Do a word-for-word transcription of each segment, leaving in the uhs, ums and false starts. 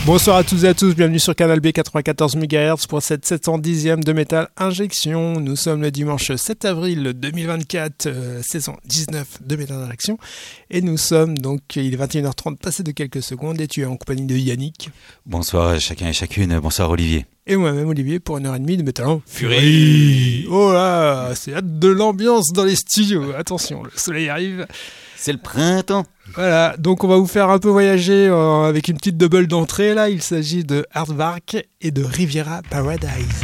Bonsoir à toutes et à tous, bienvenue sur Canal B quatre-vingt-quatorze mégahertz pour cette sept cent dixième de Metal Injection. Nous sommes le dimanche sept avril deux mille vingt-quatre, euh, saison dix-neuf de Metal Injection. Et nous sommes donc, il est vingt et une heures trente, passé de quelques secondes, et tu es en compagnie de Yannick. Bonsoir à chacun et chacune, bonsoir Olivier. Et moi-même Olivier pour une heure et demie de Metal Fury. Oh là, c'est hâte de l'ambiance dans les studios, attention, le soleil arrive. C'est le printemps. Voilà, donc on va vous faire un peu voyager euh, avec une petite double d'entrée là. Il s'agit de Aardvark et de Riviera Paradise.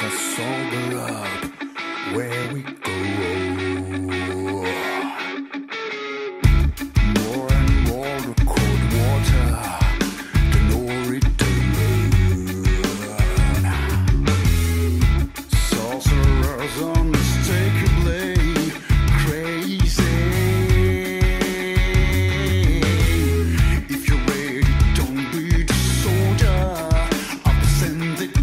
sober up where we go. More and more the cold water, the no return. Sorcerers unmistakably crazy. If you're ready, don't be the soldier. I'll send it.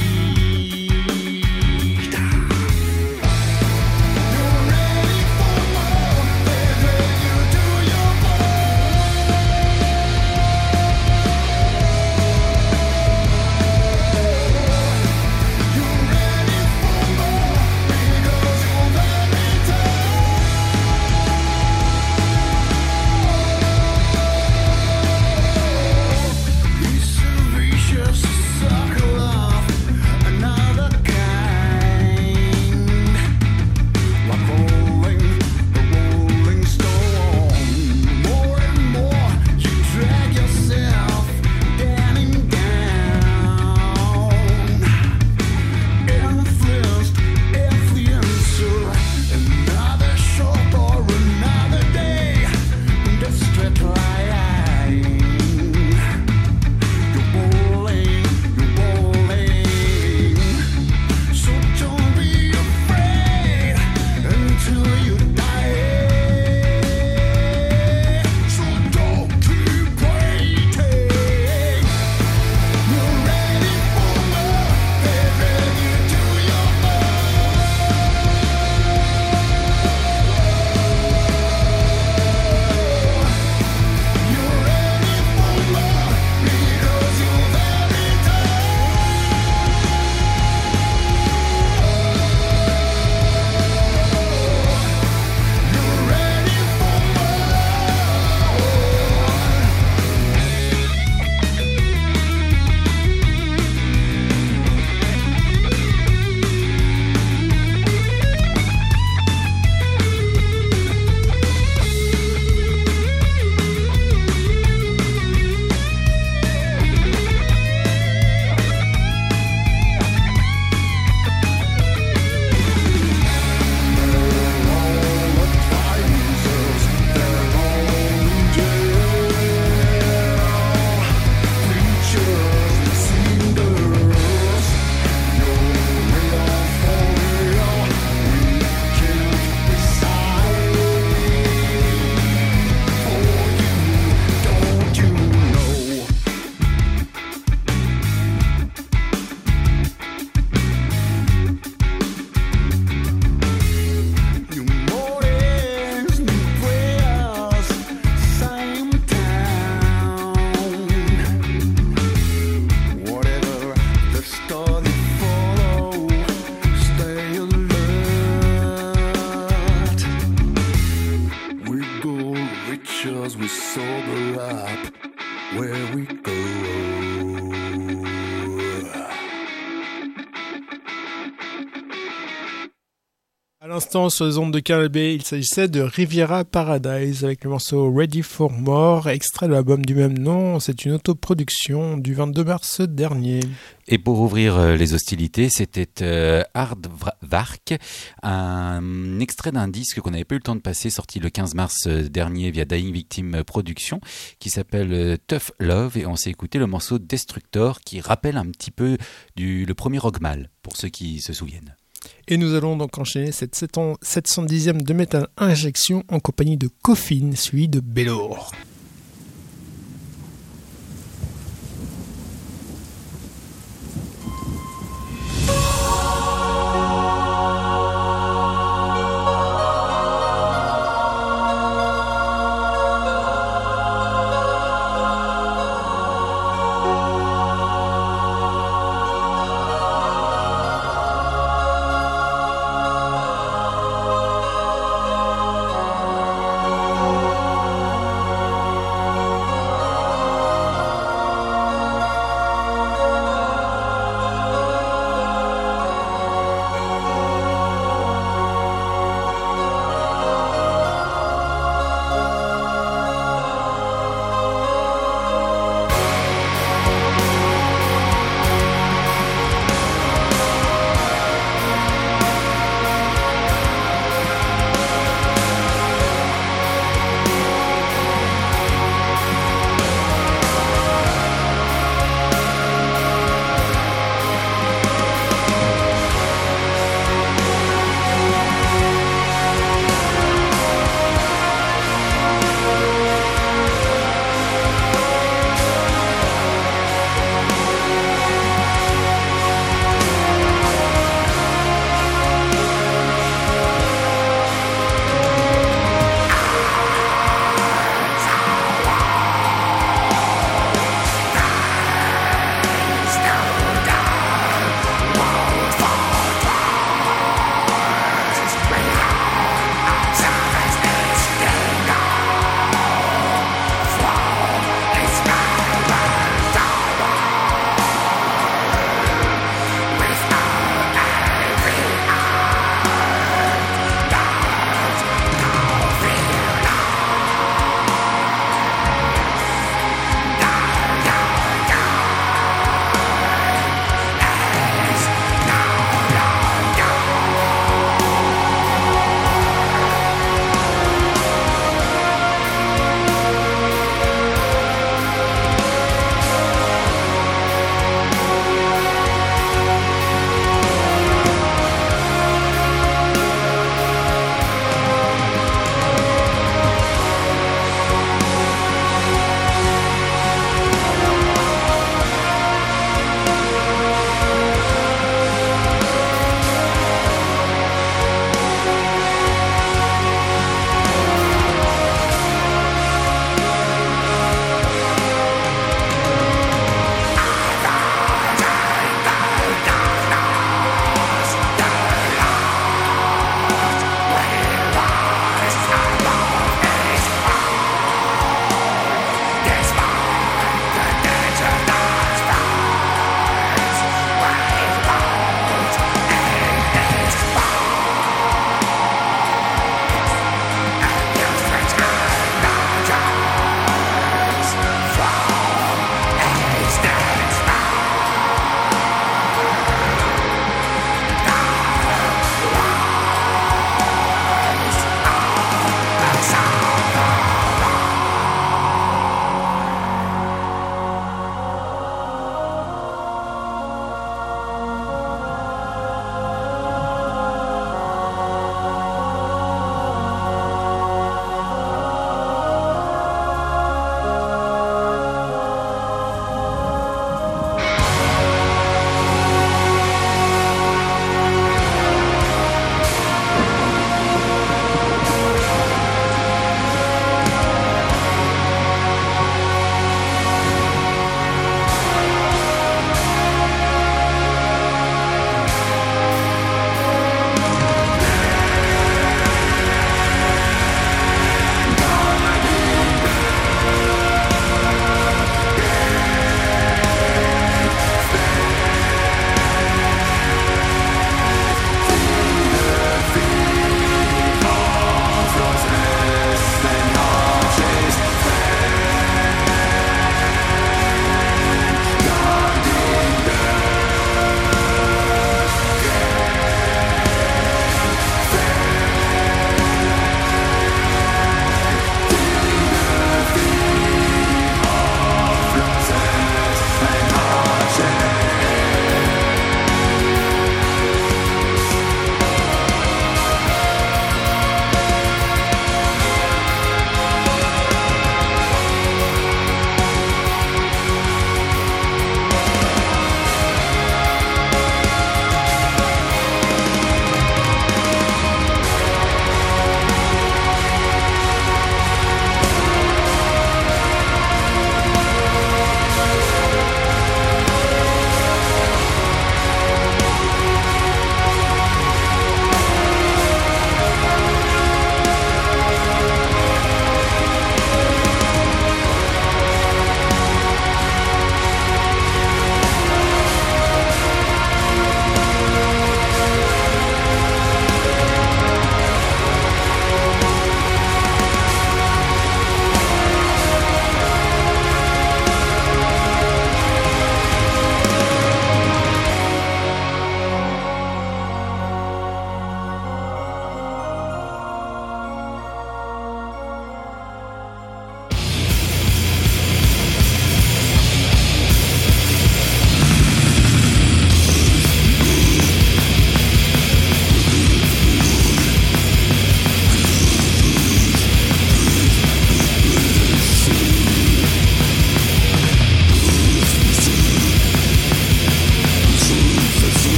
We sober up where we go. À l'instant, sur les ondes de Canal B, il s'agissait de Riviera Paradise avec le morceau Ready for More, extrait de l'album du même nom. C'est une autoproduction du vingt-deux mars dernier. Et pour ouvrir les hostilités, c'était euh, Aardvark, un extrait d'un disque qu'on n'avait pas eu le temps de passer, sorti le quinze mars dernier via Dying Victim Productions, qui s'appelle Tough Love, et on s'est écouté le morceau Destructor, qui rappelle un petit peu du, le premier Rockmal, pour ceux qui se souviennent. Et nous allons donc enchaîner cette sept cent dixième de Metal Injection en compagnie de Coffin, suivi de Belor. Oh,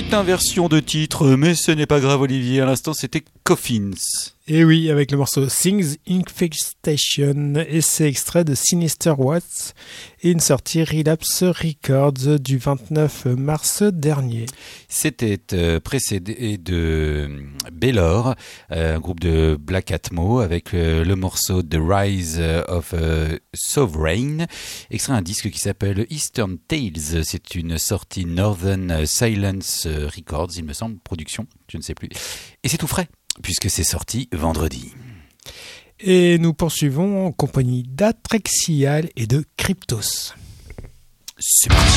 petite inversion de titre, mais ce n'est pas grave, Olivier. À l'instant, c'était Coffins. Et oui, avec le morceau Things Infestation, et c'est extrait de Sinister Watts et une sortie Relapse Records du vingt-neuf mars dernier. C'était euh, précédé de Baylor, euh, un groupe de Black Atmo, avec euh, le morceau The Rise of euh, Sovereign, extrait un disque qui s'appelle Eastern Tales. C'est une sortie Northern Silence Records, il me semble, production, je ne sais plus. Et c'est tout frais, puisque c'est sorti vendredi. Et nous poursuivons en compagnie d'Atrexial et de Cryptos. C'est parti.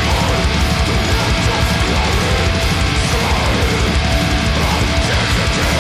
Yeah.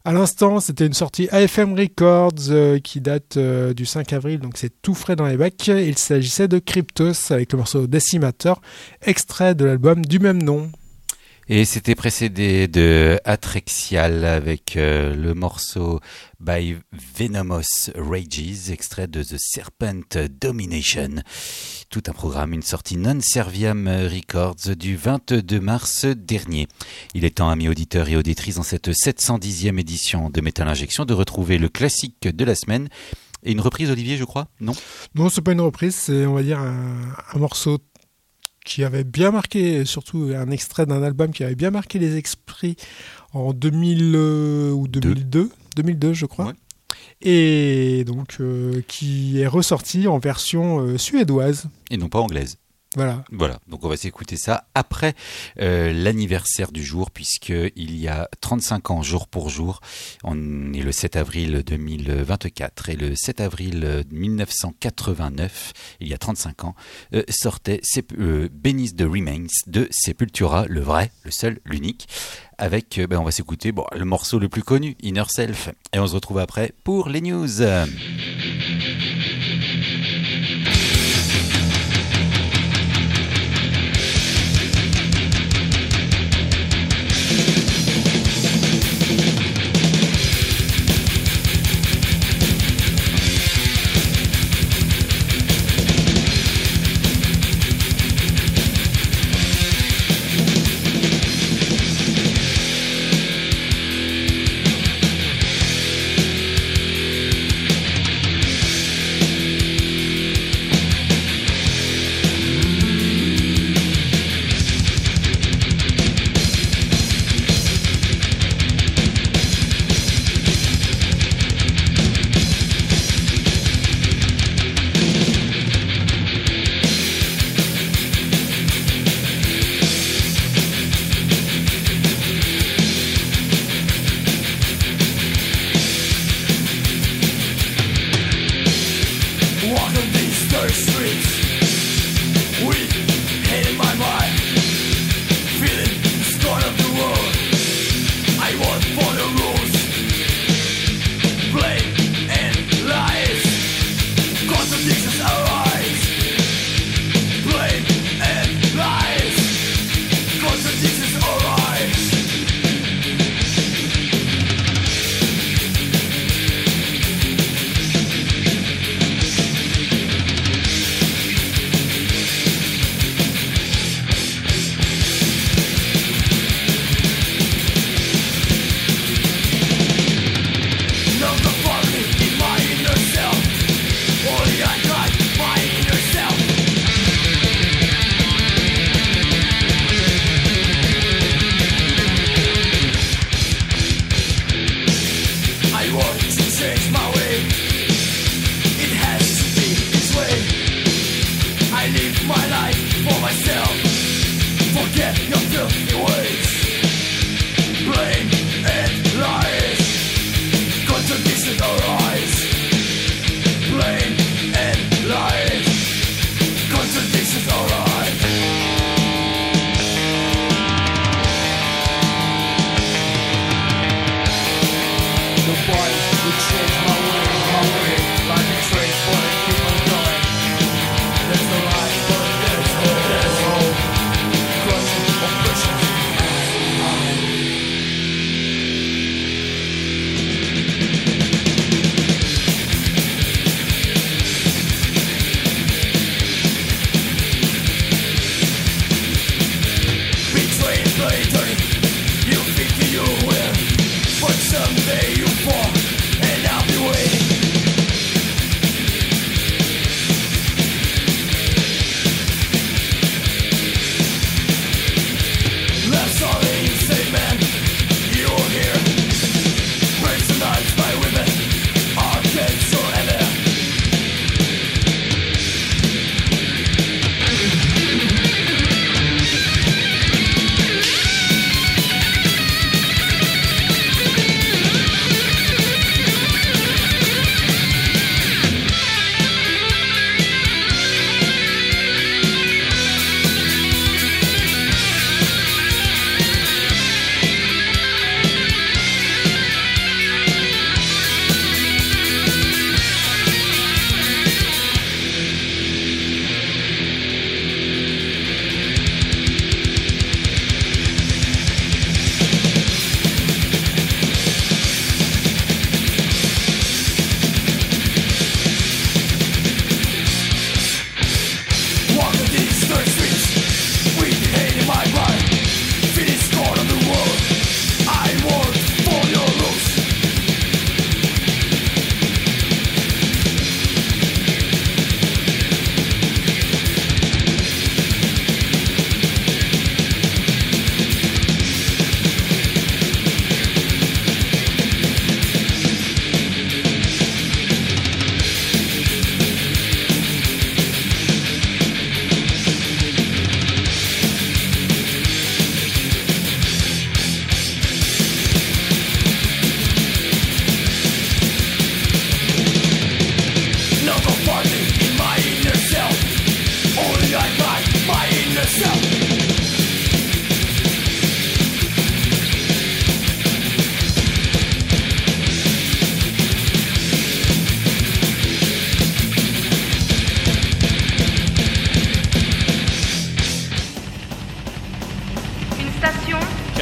À l'instant, c'était une sortie A F M Records euh, qui date euh, du cinq avril, donc c'est tout frais dans les bacs. Il s'agissait de Cryptos avec le morceau Decimator, extrait de l'album du même nom. Et c'était précédé de Atrexial avec euh, le morceau By Venomous Rages, extrait de The Serpent Domination. Tout un programme, une sortie non Serviam Records du vingt-deux mars dernier. Il est temps, amis auditeurs et auditrices, dans cette sept cent dixième édition de Metal Injection, de retrouver le classique de la semaine. Et une reprise, Olivier, je crois ? Non ? Non, c'est pas une reprise, c'est, on va dire, un, un morceau qui avait bien marqué, surtout un extrait d'un album qui avait bien marqué les esprits en deux mille euh, ou deux mille deux, deux mille deux je crois, ouais. Et donc euh, qui est ressorti en version euh, suédoise. Et non pas anglaise. Voilà. Voilà, donc on va s'écouter ça après euh, l'anniversaire du jour, puisqu'il y a trente-cinq ans, jour pour jour, on est le sept avril deux mille vingt-quatre, et le sept avril mille neuf cent quatre-vingt-neuf, il y a trente-cinq ans, euh, sortait euh, Beneath the Remains de Sepultura, le vrai, le seul, l'unique, avec, euh, ben on va s'écouter bon, le morceau le plus connu, Inner Self, et on se retrouve après pour les news.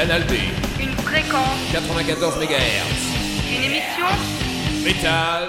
Canal B, Une fréquence, quatre-vingt-quatorze mégahertz. une émission, Métal.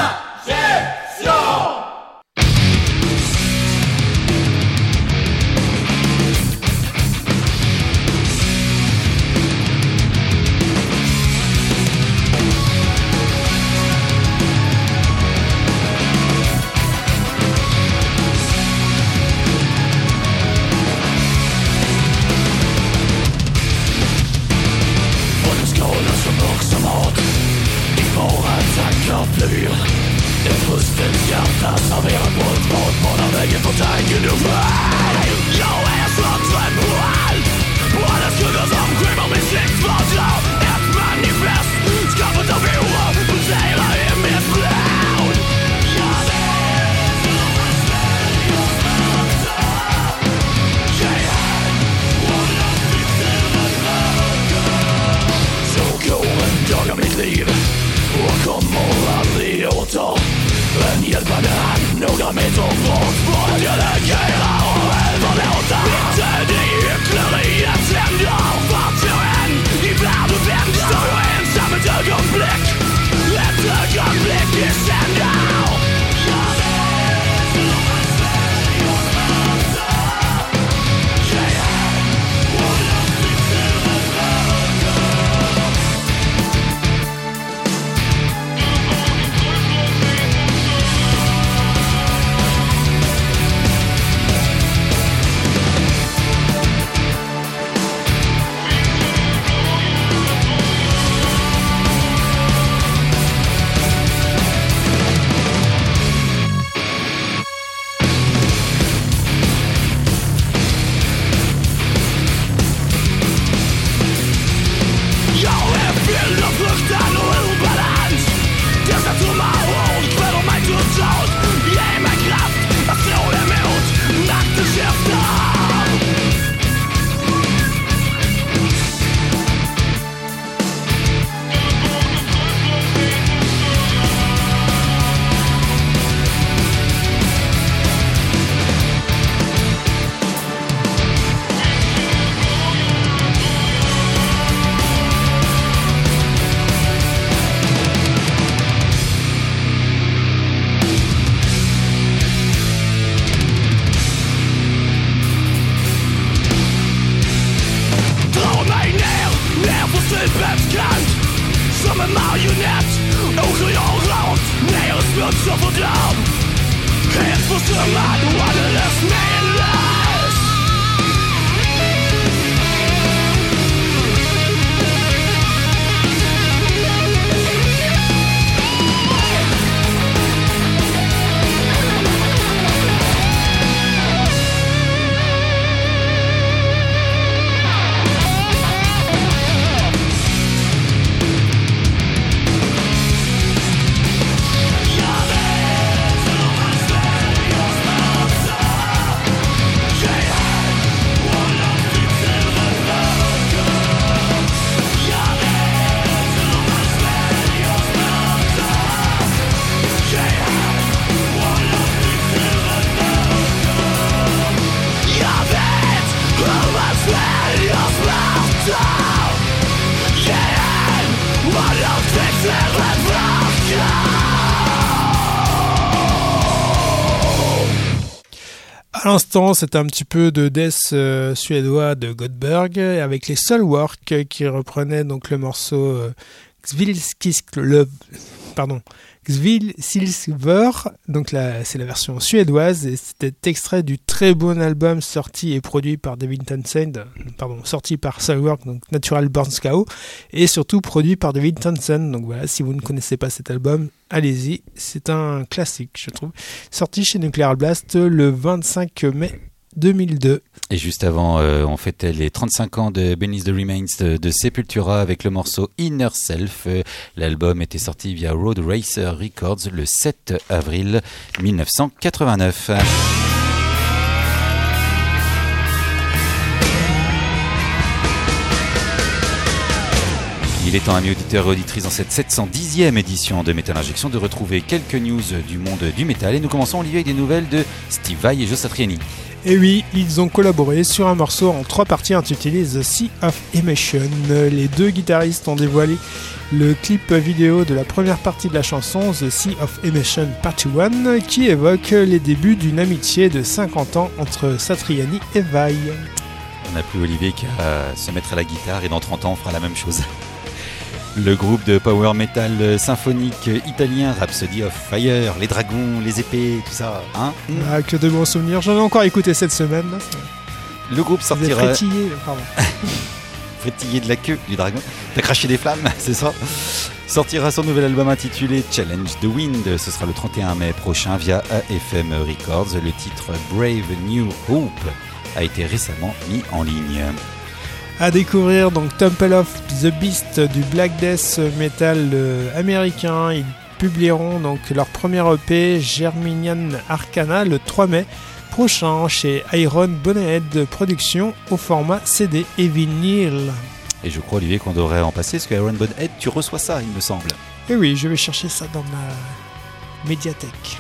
À l'instant, c'était un petit peu de death euh, suédois de Godberg avec les Soulwork euh, qui reprenaient donc le morceau euh, Kvällskisk-Love, pardon, Kvällsilver, donc là c'est la version suédoise et c'était extrait du très bon album sorti et produit par David Townsend, pardon, sorti par Soulwork, donc Natural Born Chaos, et surtout produit par David Townsend. Donc voilà, si vous ne connaissez pas cet album, allez-y, c'est un classique je trouve, sorti chez Nuclear Blast le vingt-cinq mai deux mille deux. Et juste avant, euh, on fêtait les trente-cinq ans de Beneath the Remains de, de Sepultura avec le morceau Inner Self. Euh, l'album était sorti via Road Racer Records le sept avril mille neuf cent quatre-vingt-neuf. Il est temps, amis auditeurs et auditrices, dans cette sept cent dixième édition de Metal Injection, de retrouver quelques news du monde du métal. Et nous commençons, Olivier, avec des nouvelles de Steve Vai et Joe Satriani. Et oui, ils ont collaboré sur un morceau en trois parties intitulé The Sea of Emotion. Les deux guitaristes ont dévoilé le clip vidéo de la première partie de la chanson The Sea of Emotion Part un qui évoque les débuts d'une amitié de cinquante ans entre Satriani et Vai. On n'a plus Olivier qu'à se mettre à la guitare et dans trente ans on fera la même chose. Le groupe de power metal symphonique italien Rhapsody of Fire, les dragons, les épées, tout ça, hein Ah, que de bons souvenirs, j'en ai encore écouté cette semaine. Là. Le groupe Vous êtes sortira... frétillé, pardon. Frétillé de la queue du dragon. T'as craché des flammes, c'est ça. Sortira son nouvel album intitulé Challenge the Wind. Ce sera le trente et un mai prochain via A F M Records. Le titre Brave New Hope a été récemment mis en ligne. À découvrir donc Temple of the Beast du Black Death Metal euh, américain. Ils publieront donc leur premier E P Germinian Arcana le trois mai prochain chez Iron Bonnehead Productions au format C D et vinyle. Et je crois Olivier qu'on devrait en passer parce que Iron Bonnehead tu reçois ça il me semble. Et oui, je vais chercher ça dans ma médiathèque.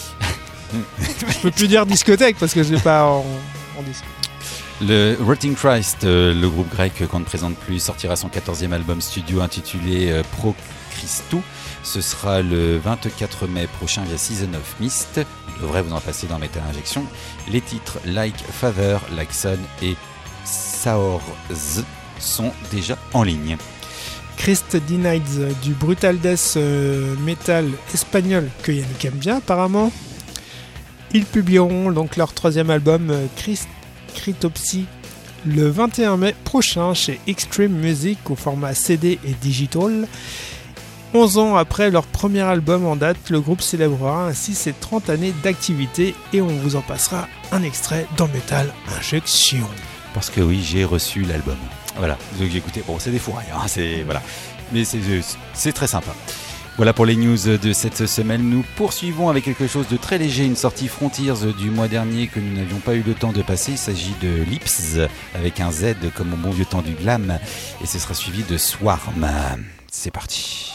Je peux plus dire discothèque parce que je l'ai pas en, en disque. Le Rotting Christ, euh, le groupe grec qu'on ne présente plus, sortira son quatorzième album studio intitulé euh, Pro Christou. Ce sera le vingt-quatre mai prochain via Season of Mist. Il devrait vous en passer dans Metal Injection. Les titres Like Father, Like Son et Saorz sont déjà en ligne. Christ Denied du Brutal Death euh, Metal espagnol que Yannick aime bien apparemment. Ils publieront donc leur troisième album euh, Christ Cryptopsy le vingt et un mai prochain chez Extreme Music au format C D et digital. onze ans après leur premier album en date, le groupe célébrera ainsi ses trente années d'activité et on vous en passera un extrait dans Metal Injection. Parce que oui, j'ai reçu l'album. Voilà, donc j'ai écouté. Bon, c'est des fourrailles, hein, c'est voilà, mais c'est c'est très sympa. Voilà pour les news de cette semaine. Nous poursuivons avec quelque chose de très léger, une sortie Frontiers du mois dernier que nous n'avions pas eu le temps de passer. Il s'agit de Lips avec un Z comme au bon vieux temps du glam et ce sera suivi de Swarm. C'est parti.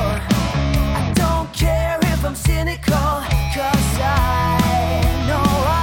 Cynical, 'cause I know I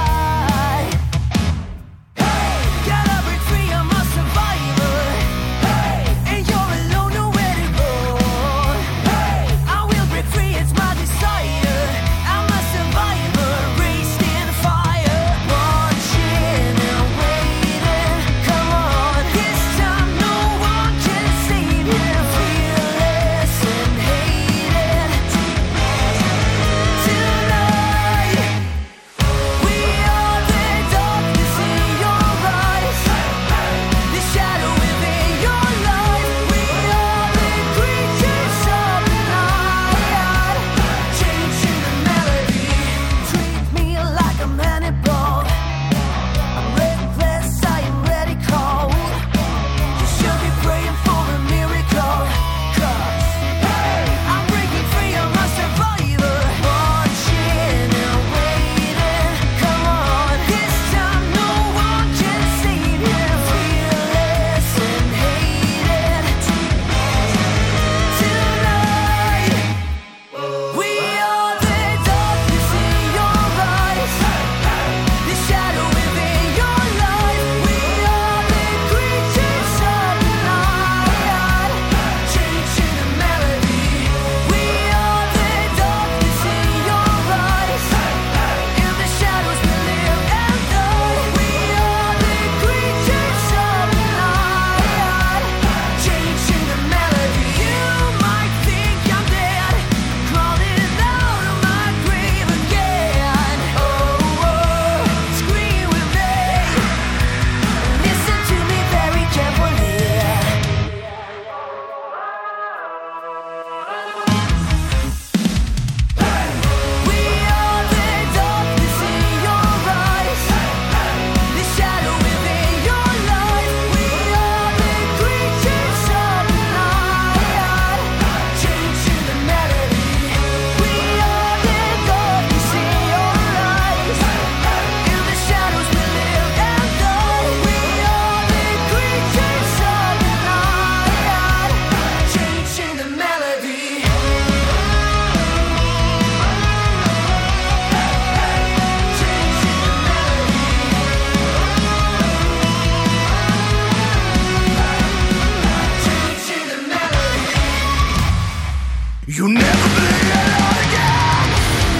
You'll never be alone again.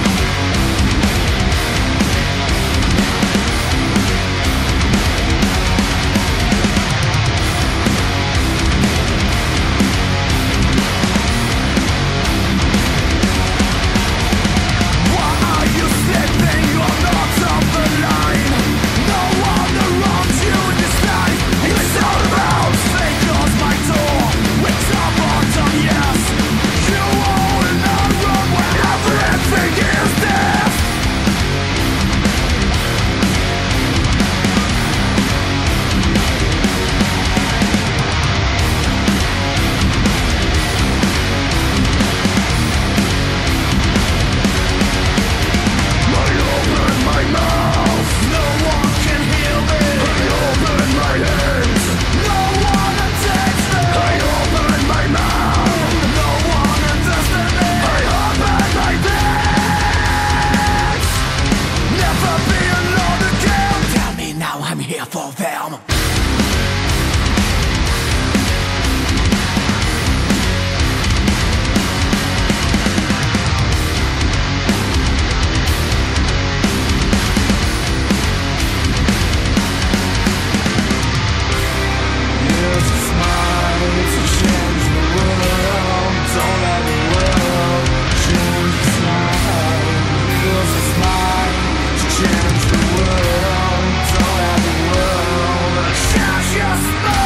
Why are you sleeping? You're not on the line. No one around you in this life. It's all about fate. Close my door with some bottom, yes. You will not run when everything is death. I open my mouth, no one can hear me. I open my hands, no one attacks me. I open my mouth, no one understands me. I open my legs, never be alone again. Tell me now I'm here for them. Use a smile to change the world. Don't let the world change the smile. Use a smile to change the world. Don't let the world change your smile.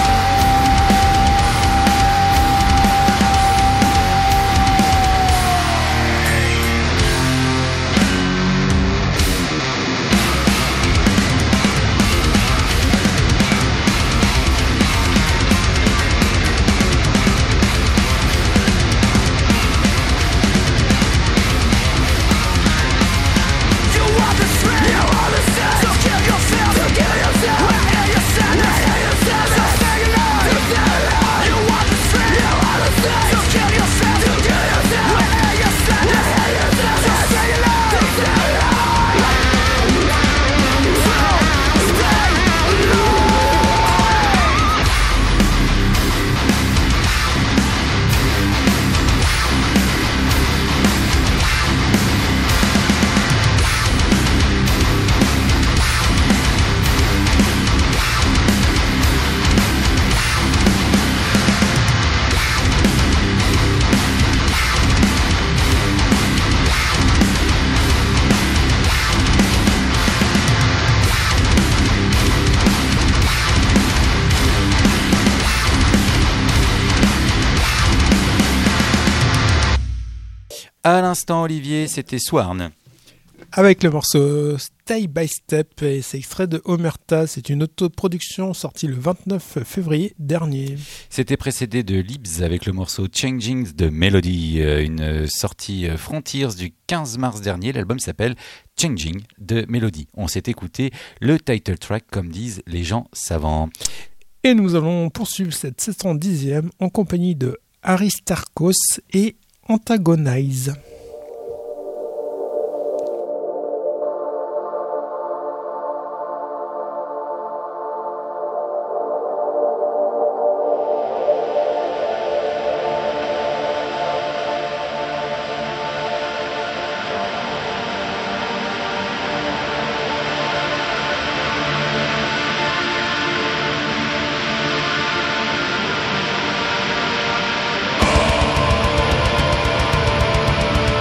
You want the strength, you want the sense. So kill yourself, so kill yourself. Where are your sadness? Where are your sadness? So stay alive, so stay alive. You want the strength, you want the sense. So kill yourself, so kill yourself. Where are your sadness? Where are your sadness? So stay alive, so stay alive. So stay alive. À l'instant, Olivier, c'était Swarn. Avec le morceau Stay by Step, et c'est extrait de Omerta. C'est une autoproduction sortie le vingt-neuf février dernier. C'était précédé de Libs avec le morceau Changing de Melody, euh, une sortie euh, Frontiers du quinze mars dernier. L'album s'appelle Changing de Melody. On s'est écouté le title track, comme disent les gens savants. Et nous allons poursuivre cette sept cent dixième en compagnie de Aristarchos et Antagonize. Oh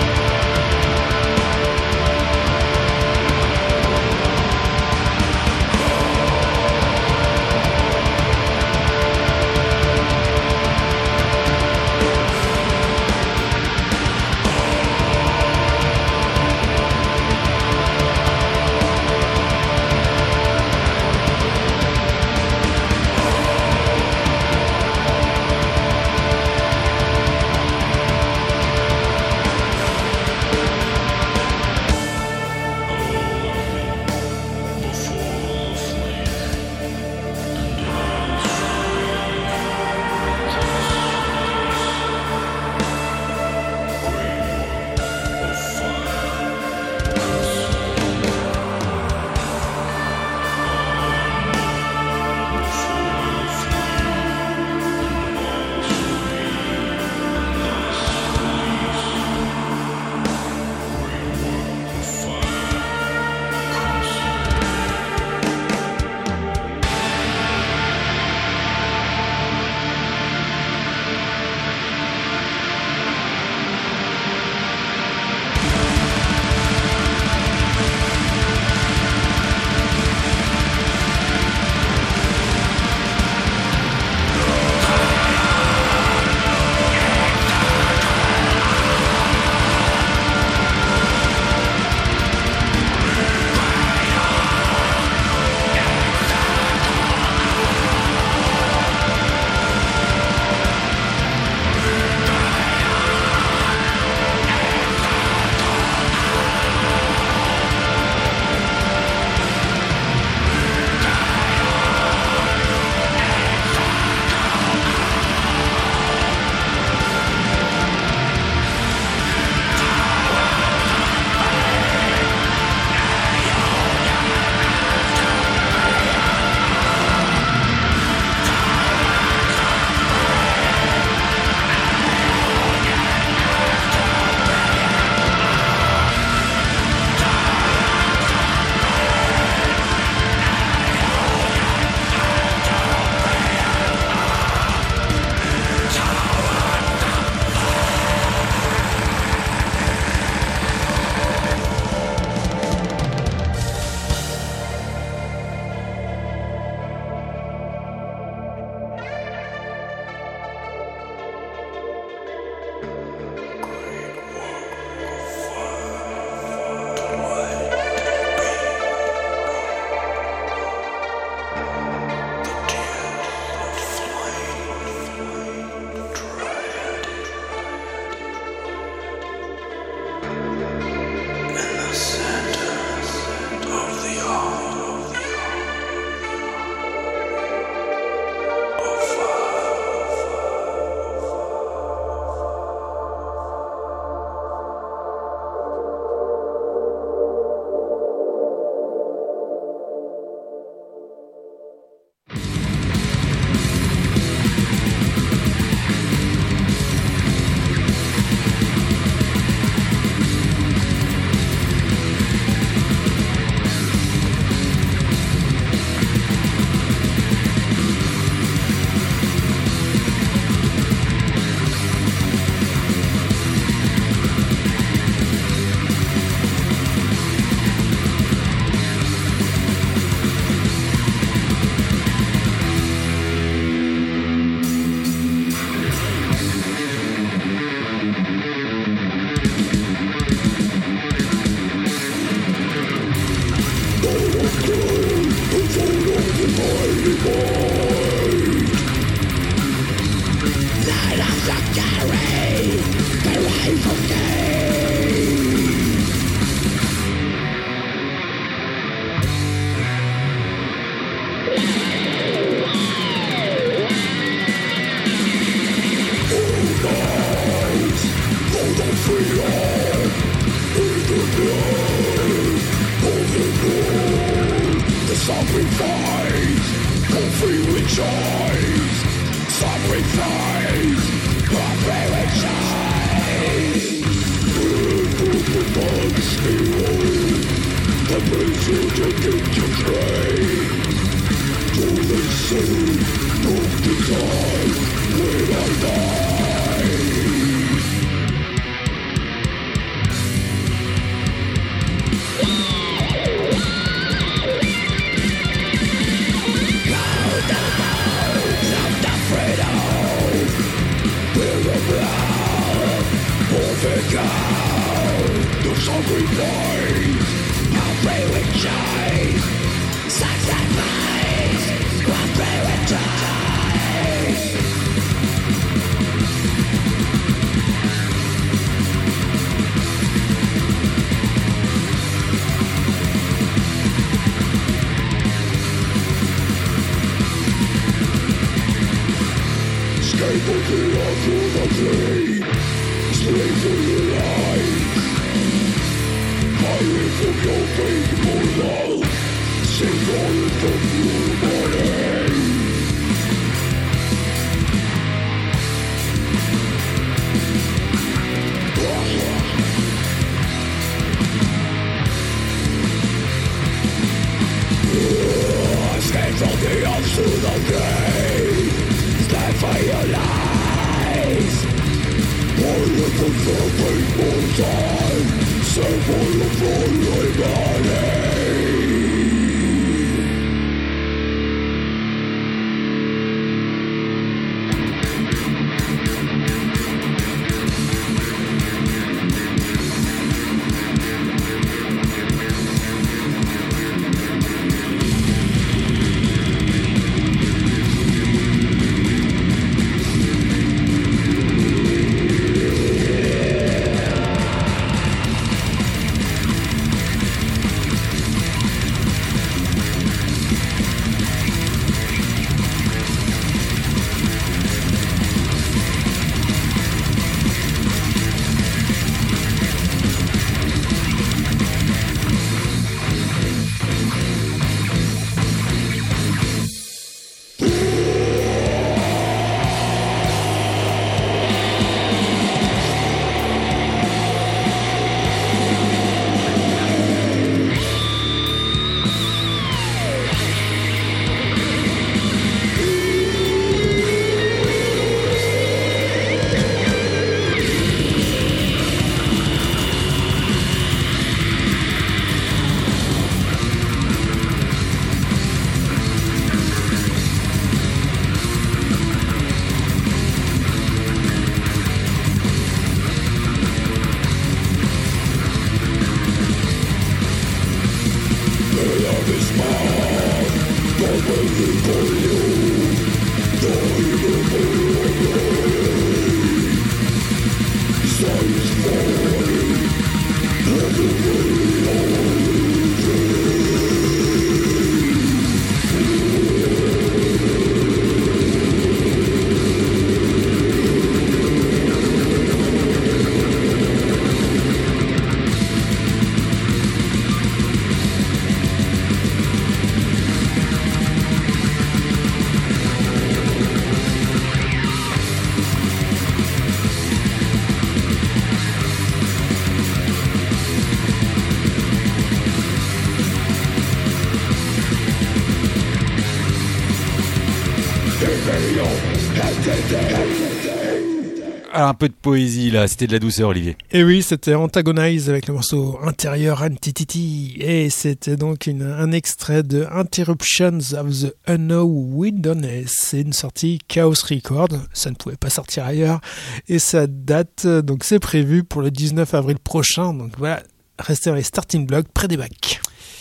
Ah, un peu de poésie là, c'était de la douceur, Olivier. Et oui, c'était Antagonize avec le morceau Intérieur Entity. Et c'était donc une, un extrait de Interruptions of the Unknown Wilderness. C'est une sortie Chaos Record. Ça ne pouvait pas sortir ailleurs. Et ça date, donc c'est prévu pour le dix-neuf avril prochain. Donc voilà, restez dans les starting blocks près des bacs.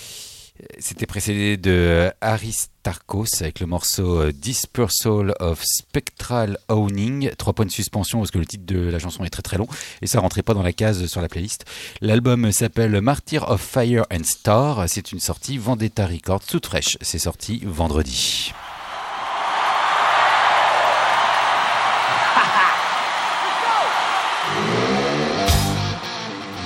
C'était précédé de Aristarchos avec le morceau Dispersal of Spectral Owning. Trois points de suspension parce que le titre de la chanson est très très long et ça rentrait pas dans la case sur la playlist. L'album s'appelle Martyr of Fire and Star. C'est une sortie Vendetta Records toute fraîche. C'est sorti vendredi.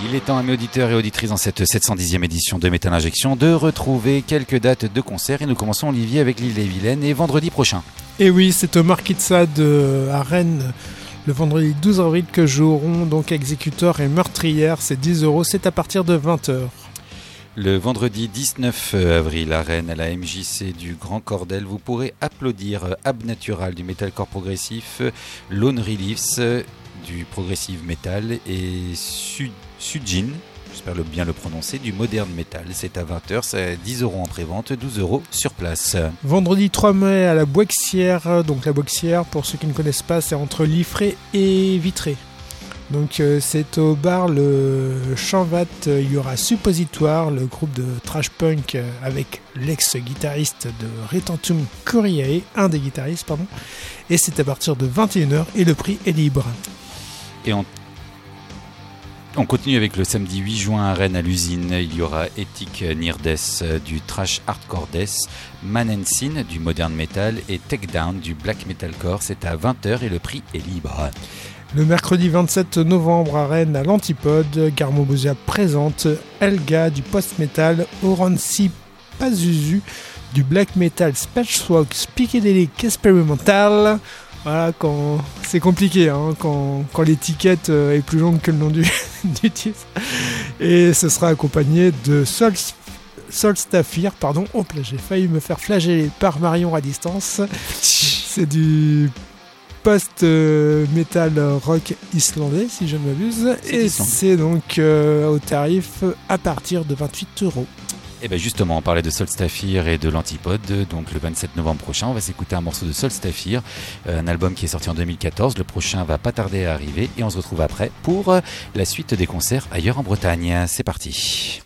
Il est temps, amis auditeurs et auditrices, dans cette sept cent dixième édition de Metal Injection, de retrouver quelques dates de concert. Et nous commençons, Olivier, avec l'Île-et-Vilaine et vendredi prochain. Et oui, c'est au Marquis-de-Sade de, à Rennes, le vendredi douze avril, que joueront donc Exécuteur et Meurtrière. C'est dix euros, c'est à partir de vingt heures. Le vendredi dix-neuf avril à Rennes, à la M J C du Grand Cordel, vous pourrez applaudir Abnatural du metalcore progressif, Lone Reliefs du progressive metal et Su- Sujin, j'espère le bien le prononcer, du modern metal. C'est à vingt heures, c'est dix euros en prévente, douze euros sur place. Vendredi trois mai à la Boixière, donc la Boixière, pour ceux qui ne connaissent pas, c'est entre Liffré et Vitré. Donc euh, c'est au bar le Chamvat, euh, il y aura Suppositoire, le groupe de trash punk euh, avec l'ex-guitariste de Retentum Kuriae, un des guitaristes, pardon, et c'est à partir de vingt et une heures et le prix est libre. Et on, on continue avec le samedi huit juin à Rennes à l'usine, il y aura Ethic Near Death du trash hardcore death, Man and Sin du modern metal et Takedown du black metalcore, c'est à vingt heures et le prix est libre. Le mercredi vingt-sept novembre à Rennes, à l'Antipode, Garmobosia présente Elga du post-metal, Orancy Pazuzu du black metal Spatchwork psychédélique expérimental. Voilà, quand c'est compliqué, hein, quand, quand l'étiquette est plus longue que le nom du, du titre. Et ce sera accompagné de Sol, Solstafir, pardon, oh, là, j'ai failli me faire flageller par Marion à distance. C'est du post-metal rock islandais, si je ne m'abuse. C'est et islandais. c'est donc euh, au tarif à partir de vingt-huit euros. Et bien justement, on parlait de Solstafir et de l'Antipode, donc le vingt-sept novembre prochain, on va s'écouter un morceau de Solstafir, un album qui est sorti en deux mille quatorze, le prochain va pas tarder à arriver, et on se retrouve après pour la suite des concerts ailleurs en Bretagne. C'est parti.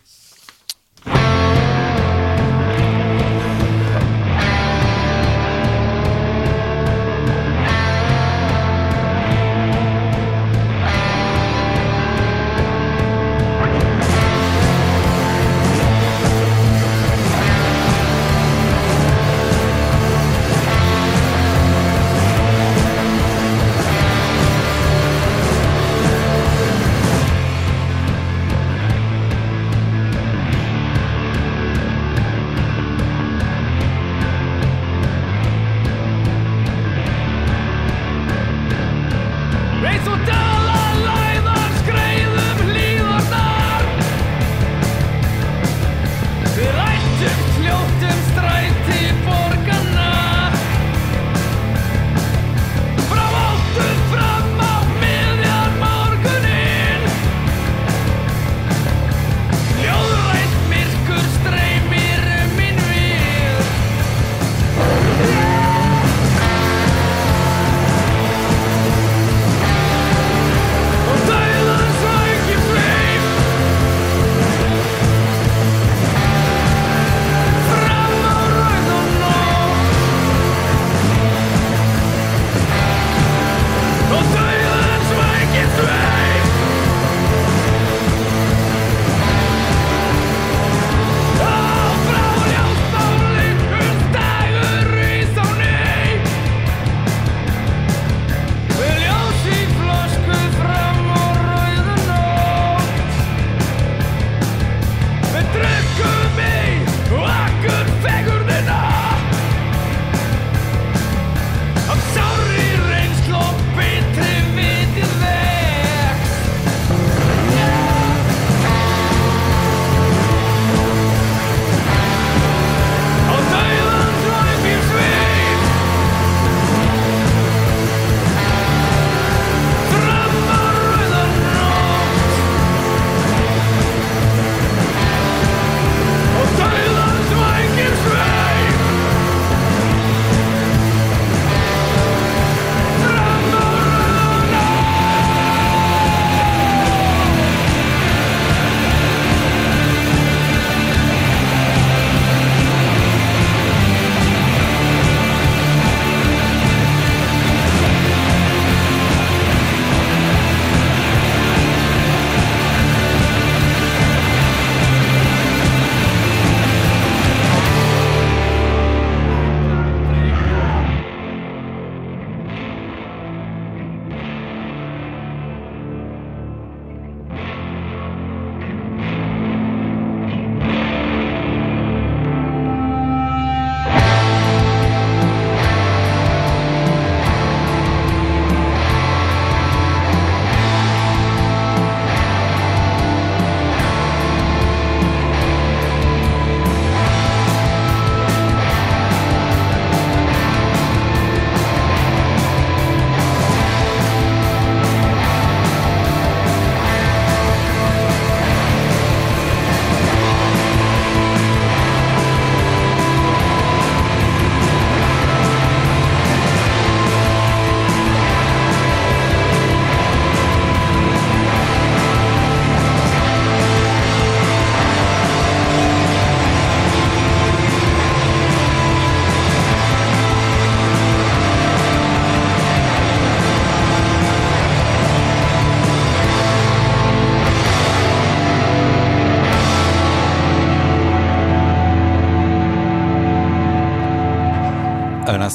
We'll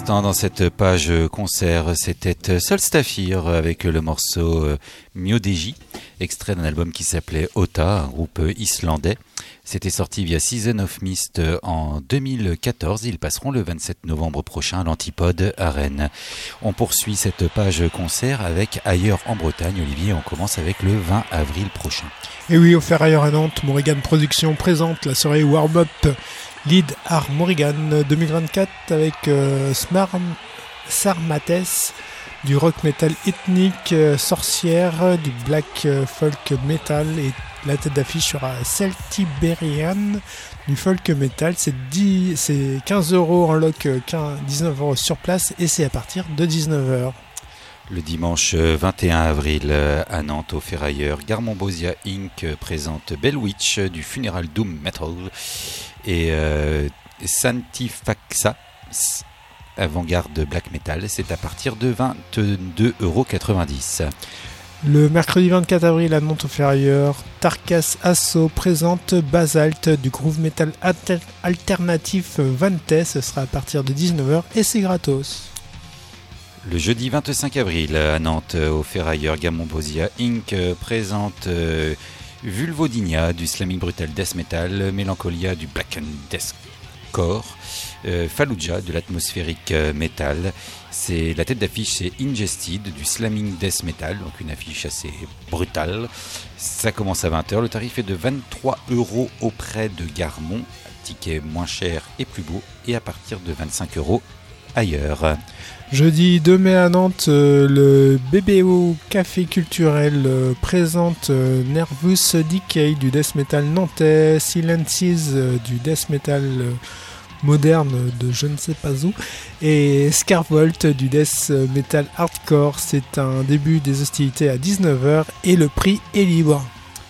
l'instant, dans cette page concert, c'était Solstafir avec le morceau Myodeji, extrait d'un album qui s'appelait Ota, un groupe islandais. C'était sorti via Season of Mist en deux mille quatorze. Ils passeront le vingt-sept novembre prochain à l'Antipode à Rennes. On poursuit cette page concert avec Ailleurs en Bretagne. Olivier, on commence avec le vingt avril prochain. Et oui, au Ferrailleur à Nantes, Morrigan Productions présente la soirée Warm Up Lead Art Morrigan deux mille vingt-quatre avec euh, Smar- Sarmates, du rock metal ethnique, euh, sorcière, du black euh, folk metal, et la tête d'affiche sera Celtiberian, du folk metal. C'est, dix, c'est quinze euros en loc, quinze, dix-neuf euros sur place, et c'est à partir de dix-neuf heures. Le dimanche vingt et un avril à Nantes au Ferrailleur, Garmonbosia Incorporated présente Bell Witch du Funeral Doom Metal et euh, Santifaxa avant-garde black metal. C'est à partir de vingt-deux euros quatre-vingt-dix. Le mercredi vingt-quatre avril à Nantes au Ferrailleur, Tarkas Asso présente Basalt du groove metal alter- alternatif Vante. Ce sera à partir de dix-neuf heures et c'est gratos. Le jeudi vingt-cinq avril à Nantes au Ferrailleur, Gammonbosia Incorporated présente euh, Vulvodynia du slamming brutal death metal, Melancholia du black and deathcore, euh, Fallujah de l'atmosphérique euh, metal. C'est la tête d'affiche, c'est Ingested du slamming death metal, donc une affiche assez brutale. Ça commence à vingt heures. Le tarif est de vingt-trois euros auprès de Garmont, ticket moins cher et plus beau, et à partir de vingt-cinq euros ailleurs. Jeudi deux mai à Nantes, euh, le B B O Café Culturel euh, présente euh, Nervous Decay du death metal nantais, Silences euh, du death metal euh, moderne de je ne sais pas où, et Scarvolt du death metal hardcore. C'est un début des hostilités à dix-neuf heures et le prix est libre.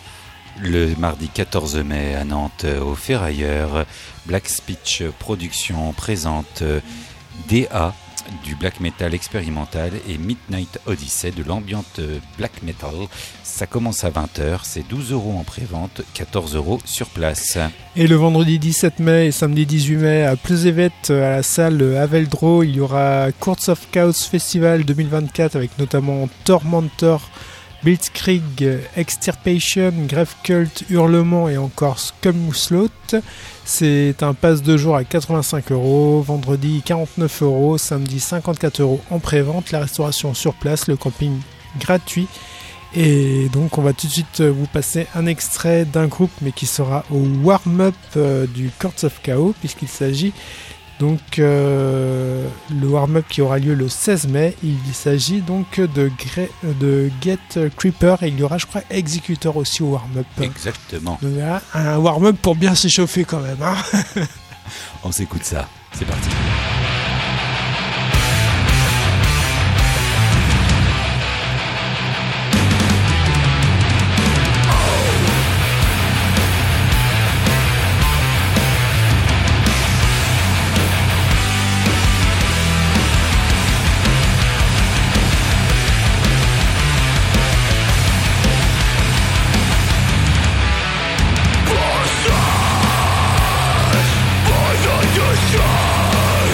Le mardi quatorze mai à Nantes au Ferrailleur, Black Speech Productions présente D A du black metal expérimental et Midnight Odyssey de l'ambiante black metal. Ça commence à vingt heures, c'est douze euros en pré-vente, quatorze euros sur place. Et le vendredi dix-sept mai et samedi dix-huit mai à Pleuzevet, à la salle Aveldro, il y aura Courts of Chaos Festival deux mille vingt-quatre avec notamment Tormentor, Blitzkrieg, Extirpation, Grave Cult, Hurlement et encore Scumslot. C'est un pass de jour à quatre-vingt-cinq euros, vendredi quarante-neuf euros, samedi cinquante-quatre euros en pré-vente, la restauration sur place, le camping gratuit. Et donc on va tout de suite vous passer un extrait d'un groupe mais qui sera au warm-up euh, du Courts of Chaos, puisqu'il s'agit donc euh, le warm-up qui aura lieu le seize mai. Il s'agit donc de, Gre- de Get Creeper et il y aura je crois Executor aussi au warm-up. Exactement. Donc voilà, un warm-up pour bien s'échauffer quand même, hein. On s'écoute ça, c'est parti. Poison to shine.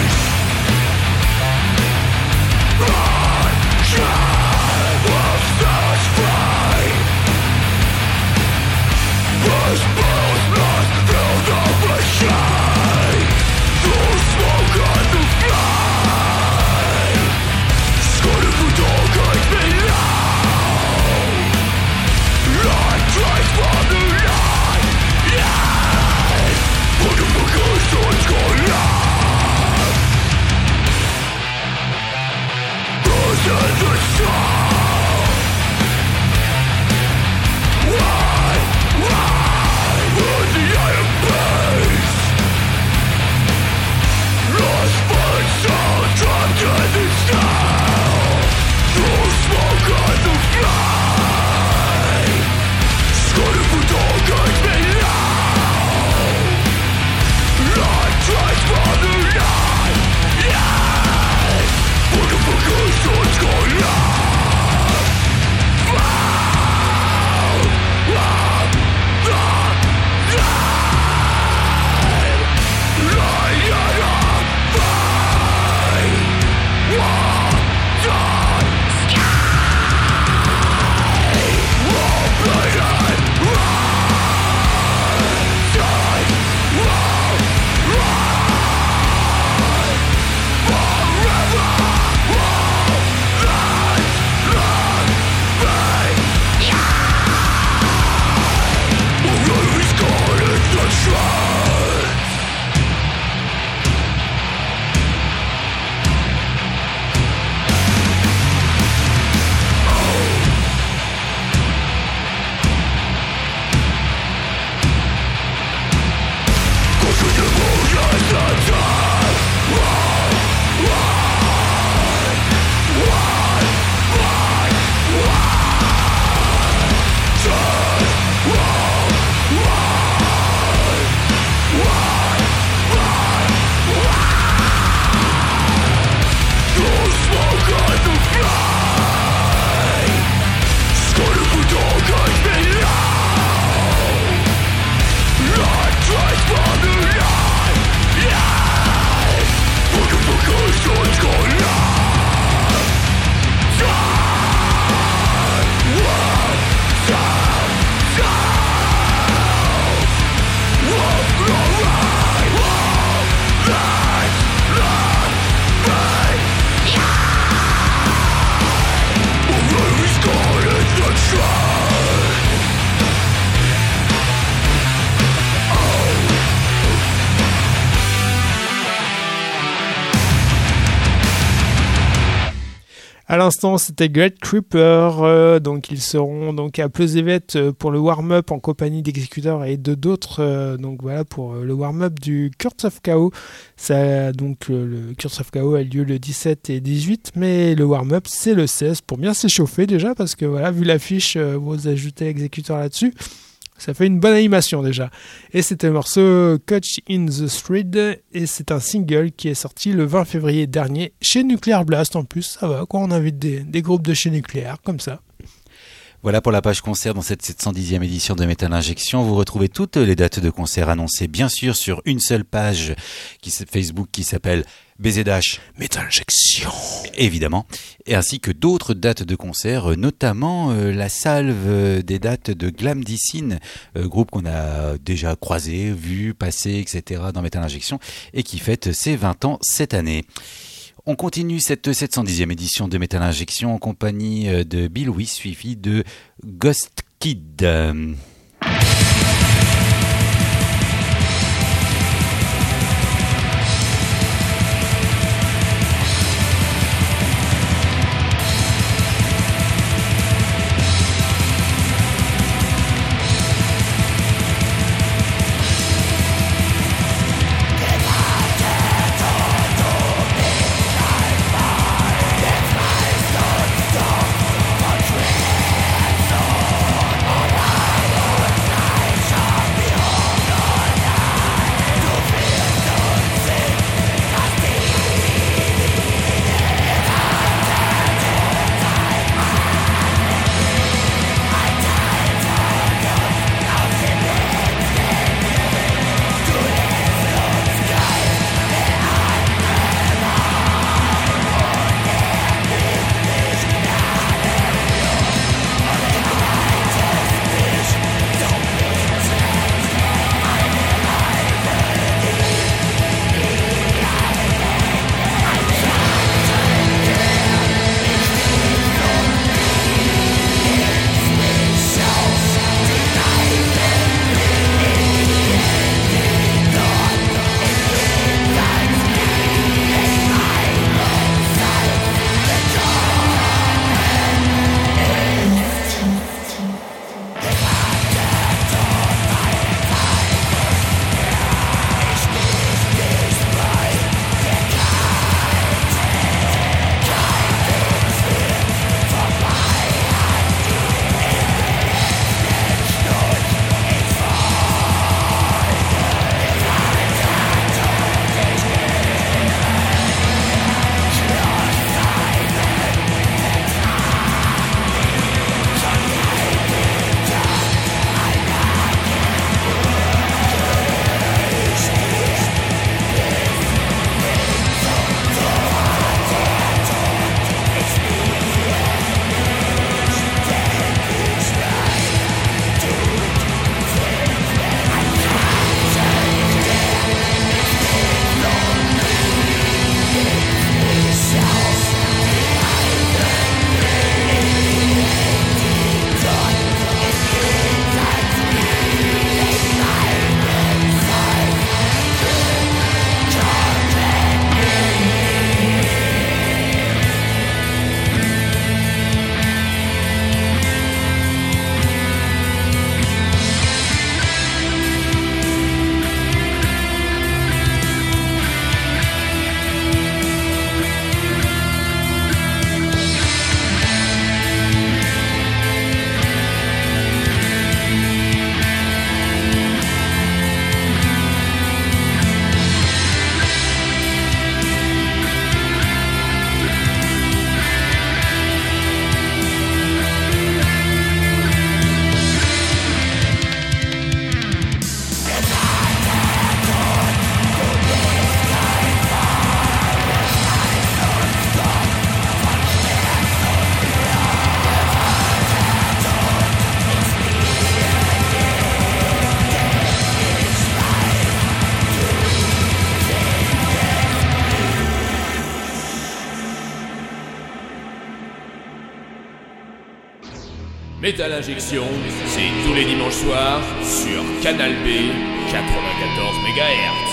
À l'instant, c'était Great Creeper, euh, donc ils seront donc à Pleuzevet pour le warm-up en compagnie d'Executor et de d'autres. Euh, donc voilà pour le warm-up du Curse of Chaos. Ça, donc le, le Curse of Chaos a lieu le dix-sept et dix-huit, mais le warm-up c'est le seize pour bien s'échauffer déjà parce que voilà, vu l'affiche, euh, vous ajoutez Executor là-dessus. Ça fait une bonne animation déjà. Et c'était le morceau Coach in the Street et c'est un single qui est sorti le vingt février dernier chez Nuclear Blast en plus. Ça va quoi, on invite des, des groupes de chez Nuclear comme ça. Voilà pour la page concert dans cette sept cent dixième édition de Metal Injection. Vous retrouvez toutes les dates de concert annoncées bien sûr sur une seule page qui, Facebook qui s'appelle B Z H Metal Injection évidemment, et ainsi que d'autres dates de concert, notamment euh, la salve euh, des dates de Glamdicine, euh, groupe qu'on a déjà croisé, vu, passé, et cetera dans Metal Injection et qui fête ses vingt ans cette année. On continue cette sept cent dixième édition de Metal Injection en compagnie de Bill Wiss, suivi de Ghost Kid. Metal Injection, c'est tous les dimanches soirs sur Canal B quatre-vingt-quatorze mégahertz.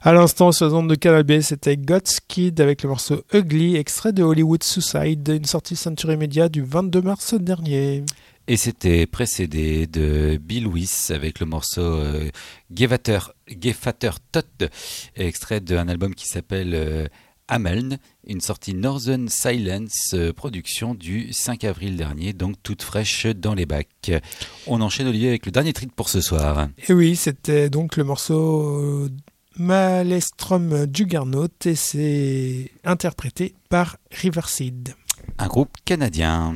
À l'instant, sur les ondes de Canal B, c'était God's Kid avec le morceau Ugly, extrait de Hollywood Suicide, une sortie Century Media du vingt-deux mars dernier. Et c'était précédé de Bill Wyss avec le morceau euh, Gevater, Gevater Tot, extrait d'un album qui s'appelle euh, Hameln, une sortie Northern Silence euh, production du cinq avril dernier, donc toute fraîche dans les bacs. On enchaîne, Olivier, avec le dernier titre pour ce soir. Et oui, c'était donc le morceau euh, Maelstrom Juggernaut et c'est interprété par Riverside. Un groupe canadien.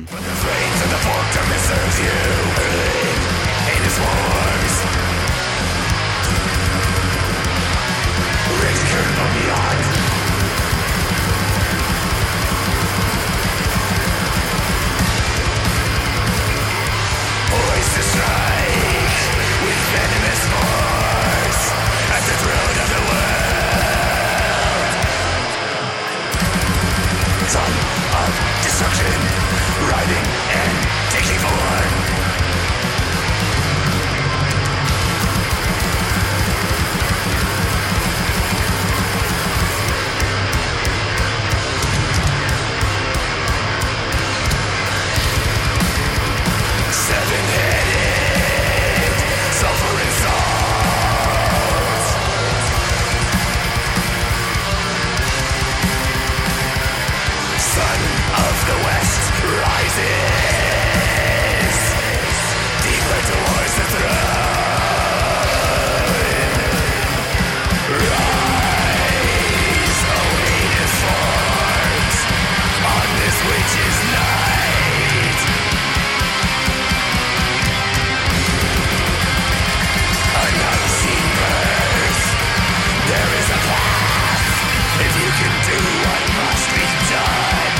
Riding and taking form. Seven-headed, suffering souls. Sun of the West rises deeper towards the throne. Rise, awaited forms on this witch's night. Unseen birth, there is a path. If you can do what must be done.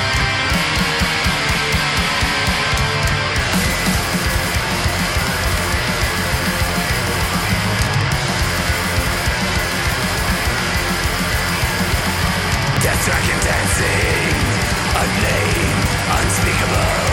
Death dragon dancing, unnamed, unspeakable.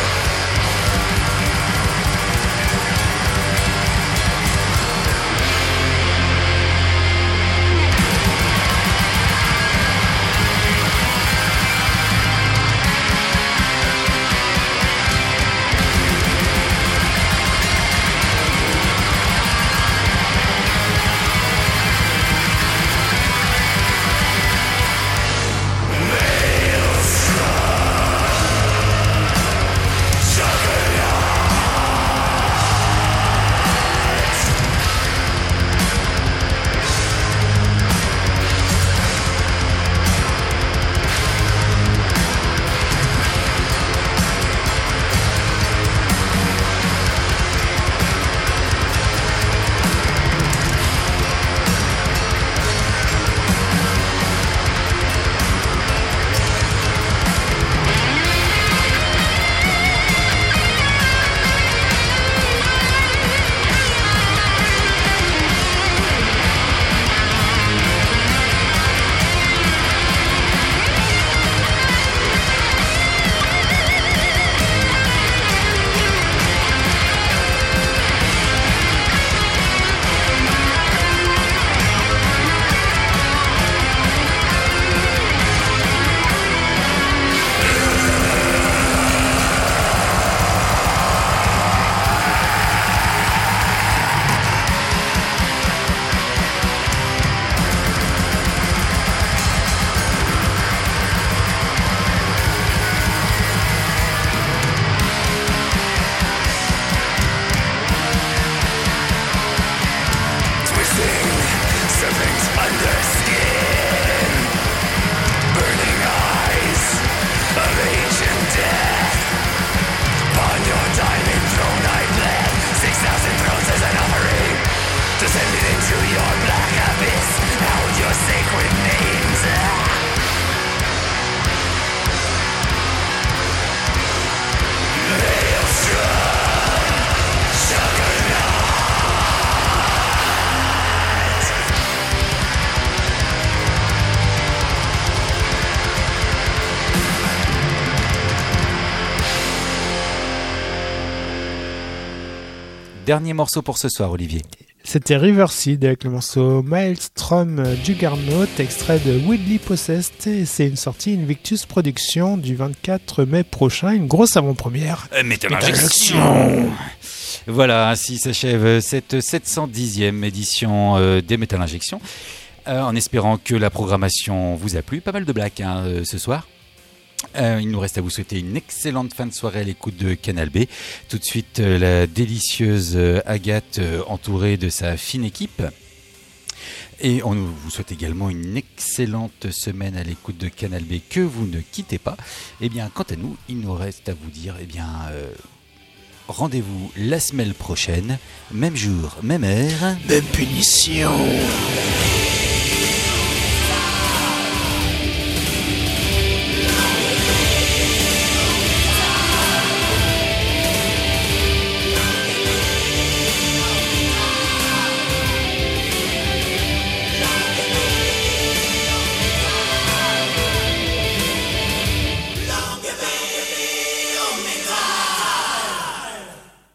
Dernier morceau pour ce soir, Olivier. C'était Riverside avec le morceau Maelstrom Juggernaut, extrait de Weirdly Possessed, et c'est une sortie Invictus Productions du vingt-quatre mai prochain, une grosse avant-première. Euh, Metal Injection. Voilà, ainsi s'achève cette sept cent dixième édition euh, des Metal Injection, euh, en espérant que la programmation vous a plu. Pas mal de blagues hein, euh, ce soir. Euh, il nous reste à vous souhaiter une excellente fin de soirée à l'écoute de Canal B. Tout de suite, euh, la délicieuse euh, Agathe euh, entourée de sa fine équipe. Et on vous souhaite également une excellente semaine à l'écoute de Canal B que vous ne quittez pas. Et bien, quant à nous, il nous reste à vous dire, eh bien, euh, rendez-vous la semaine prochaine, même jour, même heure, même punition.